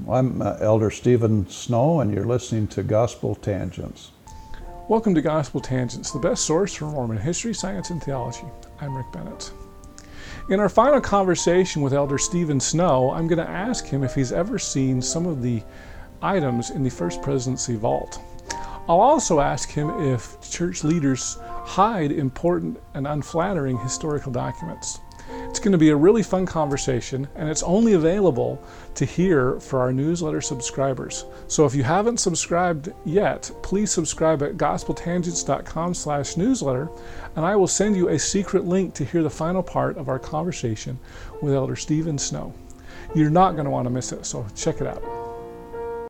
I'm Elder Stephen Snow, and you're listening to Gospel Tangents. Welcome to Gospel Tangents, the best source for Mormon history, science, and theology. I'm Rick Bennett. In our final conversation with Elder Stephen Snow, I'm going to ask him if he's ever seen some of the items in the First Presidency vault. I'll also ask him if church leaders hide important and unflattering historical documents. It's going to be a really fun conversation, and it's only available to hear for our newsletter subscribers. So if you haven't subscribed yet, please subscribe at gospeltangents.com/newsletter, and I will send you a secret link to hear the final part of our conversation with Elder Stephen Snow. You're not going to want to miss it, so check it out.